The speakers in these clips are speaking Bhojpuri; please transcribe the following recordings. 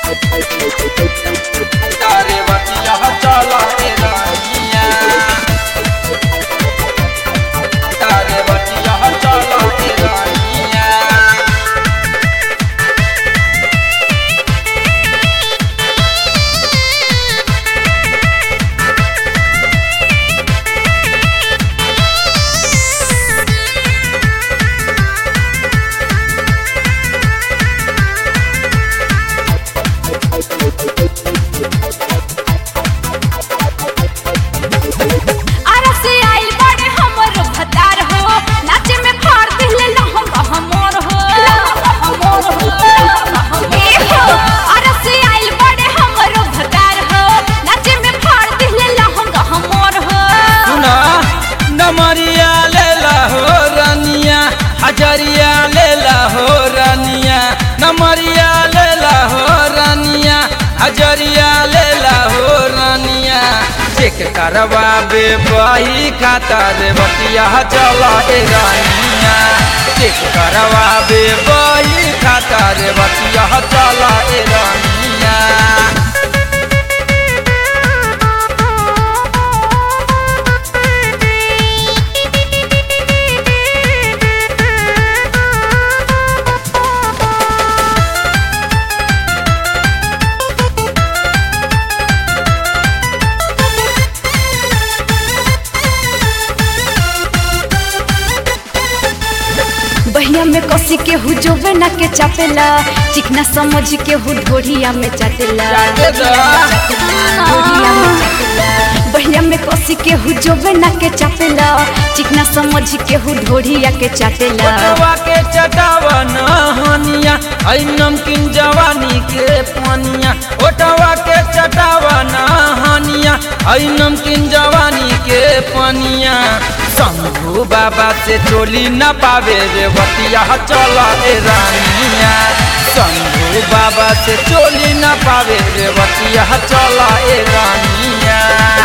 तारे बतिया चला ए रानिया तारे बतिया चला ए रानिया नमरिया लेला हो रानिया हजरिया लेला हो रानिया नमरिया लेला हो रानिया हजरिया लेला हो रानिया चेक करवाबे बही खाता रे बतिया चला ए रानिया चेक करवाबे बही खाता रे बतिया चला ए रानिया बहिया में कसी के हु जोबे ना के चापेला चिकना समझ के हु ढोरिया में चाटेला बहिया में कसी के हु जोबे ना के चापेला चिकना समझ के हु ढोरिया के चाटेला ओटवा के चटावा न हनिया आई नमकीन जवानी के पानिया ओटवा के चटावा न हनिया आई नमकीन जवानी के पानिया शंभू बाबा से चोली न पावे रे बतिया चला ए रानिया शंभू बाबा से चोली न पावे रे बतिया चला ए रानिया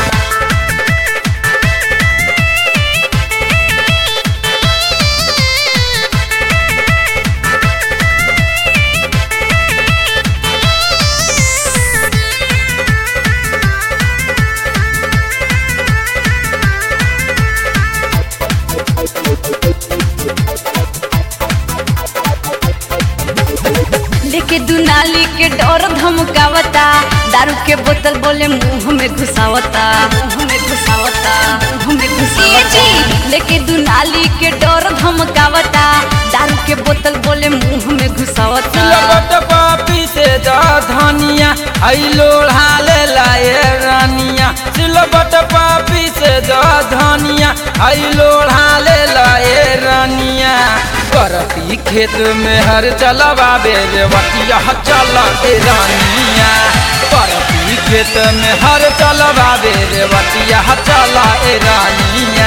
लेके दुनाली के डर धमकावता दारू के बोतल बोले मुंह में घुसावता लेके दुनाली के डर धमकावता दारू के बोतल बोले मुंह में घुसावता सिलबट पापी से जा धनिया आई लोढ़ा ले लाए रानिया सिलबट पापी से जा धनिया आई लोढ़ा ले लाए रानिया करती खेत में हर चलवाबे रे बतिया चला ए रानिया करती खेत में हर चलवाबे रे बतिया चला ए रानिया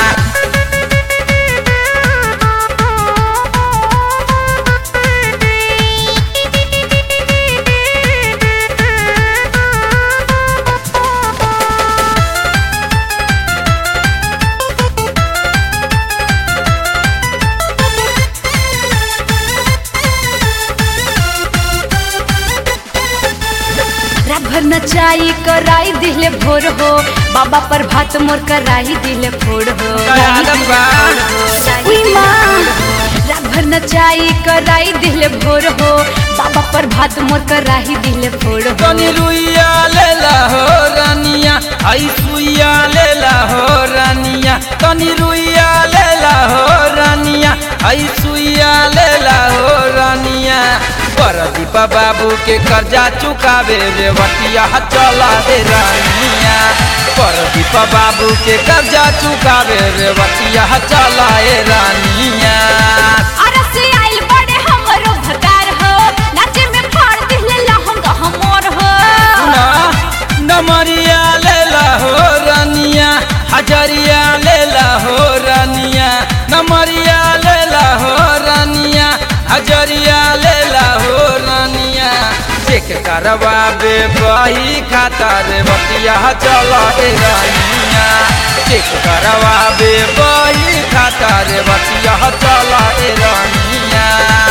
भर नचाई कराई दिले भोर हो बाबा पर भात मोर कराई दिले फोड़ हो भर नचाई कराई दिले भोर हो बाबा पर भात मोर कराई दिले फोड़ हो तनी रुइया लेला हो रानिया आई सुइया लेला हो रानिया तनी रुइया लेला हो रानिया आई सुइया लेला हो रानिया परदीप बाबू के कर्जा चुकावे रे बतिया चला ए रानिया परदीप बाबू के कर्जा चुकावे रे बतिया चला ए रानिया अरसे आइल बड़े हमरो भकार हो नाचे में फाड़ दिले लहंगा हमर हो नमरिया लेला हो रानिया हजरिया लेला हो रानिया नमरिया लेला हो रानिया हजरिया लेला हो रानिया चेक करवाबे बही खाता रे बतिया चला ए रानिया चेक करवाबे बही खाता रे बतिया चला ए रानिया।